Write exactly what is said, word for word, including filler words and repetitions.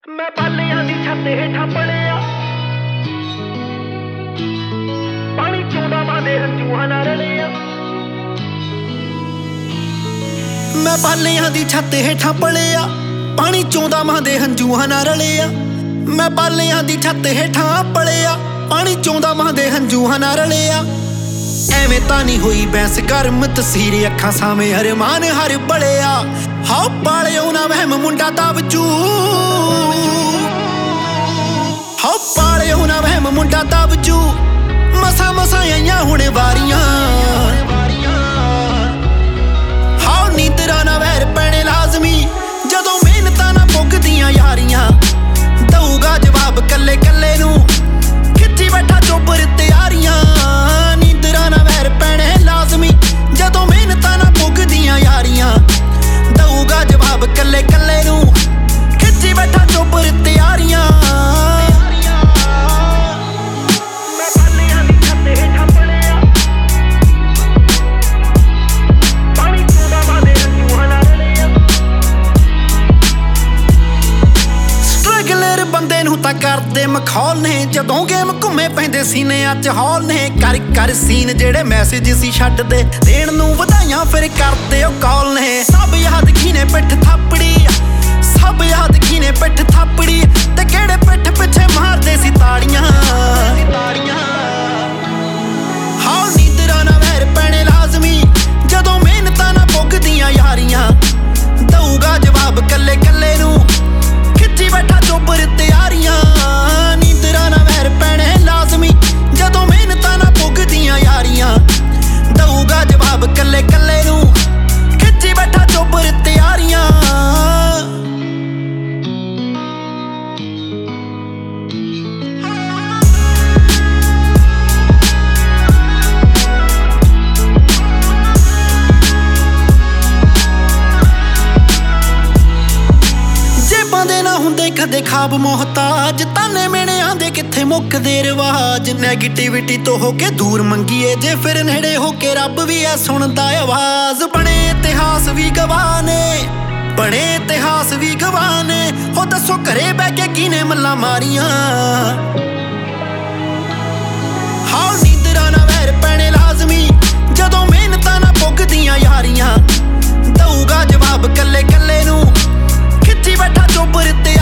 मैं बालियां दी छत हेठां पलिया पानी चौंदा मां दे हंझूआं नाल रलिया। मैं बालियां दी छत हेठां पलिया पानी चौंदा मां दे हंझूआं नाल रलिया। मैं बालियां दी छत हेठां पलिया पानी चौंदा मां दे हंझूआं नाल रलिया। ਐਵੇਂ ਤਾਂ ਨਹੀਂ ਹੋਈ ਬੈਂਸ ਗਰਮ ਤਸੀਰ ਅੱਖਾਂ ਸਾਵੇਂ ਅਰਮਾਨ ਹਰ ਬਲਿਆ। ਹਾਉ ਪਾਲਿਓ ਨਾ ਵਹਿਮ ਮੁੰਡਾ ਦਬਜੂ ਹਾਉ ਪਾਲਿਓ ਨਾ ਵਹਿਮ ਮੁੰਡਾ ਦਬਜੂ ਮਸਾ ਮਸਾ ਆਈਆਂ ਹੁਣ ਵਾਰੀਆਂ। ਹਾਉ ਨੀਂਦਰਾਂ ਨਾ ਵਹਿਰ ਪੈਣੇ ਲਾਜ਼ਮੀ ਜਦੋਂ ਮਿਹਨਤਾਂ ਨਾ ਪੁੱਗਦੀਆਂ ਯਾਰੀਆਂ। ਦਊਗਾ ਜਵਾਬ ਕੱਲੇ ਕੱਲੇ ਨੂੰ ਖਿੱਚੀ ਬੈਠਾ ਚੋਬਰ ਤਿਆਰੀਆਂ। ਨੀਂਦਰਾਂ ਨਾ ਵਹਿਰ ਪੈਣੇ ਲਾਜ਼ਮੀ ਜਦੋਂ ਮਿਹਨਤਾਂ ਨਾ ਪੁੱਗਦੀਆਂ ਯਾਰੀਆਂ। ਦਊਗਾ ਜਵਾਬ ਕੱਲੇ ਕੱਲੇ ਨੂੰ ਖਿੱਚੀ ਬੈਠਾ ਚੋਬਰ ਤਿਆਰੀਆਂ। ਮੈਂ ਬਾਲਿਆਂ ਦੀ ਛੱਤ ਹੇਠਾਂ ਪਲਿਆ ਪਾਣੀ ਚੌਂਦਾ ਮਾਂ ਦੇ ਹੰਝੂਆਂ ਨਾਲ ਰਲਿਆ। ਸਟਰਗਲਰ ਬੰਦੇ ਨੂੰ ਤਾਂ ਕਰਦੇ ਮਖੌਲ ਨੇ ਜਦੋਂ ਗੇਮ ਘੁੰਮੇ ਪੈਂਦੇ ਸੀਨਿਆਂ 'ਚ ਹੌਲ ਨੇ। ਕਰ ਕਰ ਸੀਨ ਜਿਹੜੇ ਮੈਸੇਜ ਸੀ ਛੱਡਦੇ ਦੇਣ ਨੂੰ ਵਧਾਈਆਂ ਫਿਰ ਕਰਦੇ ਉਹ ਕਾਲ ਨੇ। ਸਭ ਯਾਦ ਕੀਨੇ ਪਿੱਠ ਥਾਪੜੀ ਸਭ ਯਾਦ ਕੀਨੇ ਪਿੱਠ ਥਾਪੜੀ ਤੇ ਕਿਹੜੇ ਪਿੱਠ ਪਿੱਛੇ ਮਾਰਦੇ ਸੀ ਤਾੜੀਆਂ। ਹਾਉ ਨੀਂਦਰਾਂ ਨਾ ਵਹਿਰ ਪੈਣੇ ਲਾਜ਼ਮੀ ਜਦੋਂ ਮਿਹਨਤਾਂ ਨਾ ਪੁੱਗਦੀਆਂ ਯਾਰੀਆਂ। ਦਊਗਾ ਜਵਾਬ ਕੱਲੇ ਕੱਲੇ ਨੂੰ ਖਿੱਚੀ ਬੈਠਾ ਚੋਬਰ ਤਿਆਰੀਆਂ। ਨੀਂਦਰਾਂ ਨਾ ਵਹਿਰ ਪੈਣੇ ਲਾਜ਼ਮੀ ਜਦੋਂ ਮਿਹਨਤਾਂ ਨਾ ਪੁੱਗਦੀਆਂ ਯਾਰੀਆਂ। ਦਊਗਾ ਜਵਾਬ ਕੱਲੇ ਕੱਲੇ ਨੂੰ ਖਿੱਚੀ ਬੈਠਾ ਚੋਬਰ ਤਿਆਰੀਆਂ। ਜੇਬਾਂ ਦੇ ਨਾ ਹੁੰਦੇ ਕਦੇ ਖਾਬ ਮੁਹਤਾਜ ਤਾਨੇ ਮੇਣੇ ਆਂਦੇ ਕਿੱਥੇ ਮੁੱਕਦੇ ਰਿਵਾਜ। ਨੈਗੇਟਿਵਿਟੀ ਤੋਂ ਹੋ ਕੇ ਦੂਰ ਮੰਗੀਏ ਜੇ ਫਿਰ ਨੇੜੇ ਹੋ ਕੇ ਰੱਬ ਵੀ ਐ ਸੁਣਦਾ ਆਵਾਜ਼। ਬਣੇ ਇਤਿਹਾਸ ਵੀ ਗਵਾਹ ਨੇ ਬਣੇ ਇਤਿਹਾਸ ਵੀ ਗਵਾਹ ਨੇ ਹੋ ਦੱਸੋ ਘਰੇ ਬਹਿ ਕੇ ਕਿਨੇ ਮੱਲਾਂ ਮਾਰੀਆਂ। ਹਾਉ ਨੀਂਦਰਾਂ ਨਾ ਵਹਿਰ ਪੈਣੇ ਲਾਜ਼ਮੀ ਜਦੋਂ ਮਿਹਨਤਾਂ ਨਾ ਪੁੱਗਦੀਆਂ ਯਾਰੀਆਂ। ਦਊਗਾ ਜਵਾਬ ਕੱਲੇ ਕੱਲੇ ਨੂੰ ਖਿੱਚੀ ਬੈਠਾ ਚੋਬਰ ਤੇ